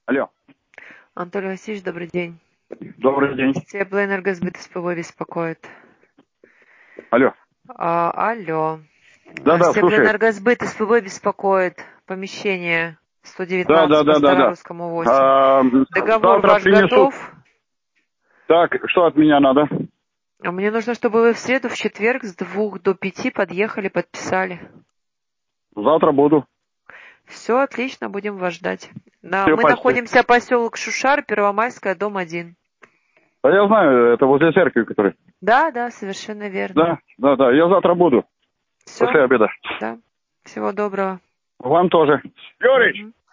Алло. Анатолий Васильевич, добрый день. Добрый день. Теплоэнергосбыт СПВ беспокоит. Алло. Алло. Да, слушаю. Теплоэнергосбыт СПВ беспокоит. Помещение 119 Да. по Старорусскому 8. Договор Завтра ваш принесу. готов? Так, что от меня надо? Мне нужно, чтобы вы в среду, в четверг с 2 до 5 подъехали, подписали. Завтра буду. Все отлично, будем вас ждать. Все, Мы спасибо. находимся поселок Шушар, Первомайская, дом 1. Да я знаю, это возле церкви, который. Да, совершенно верно. Да, я завтра буду. Все, После обеда. да. Всего доброго. Вам тоже. Юрич!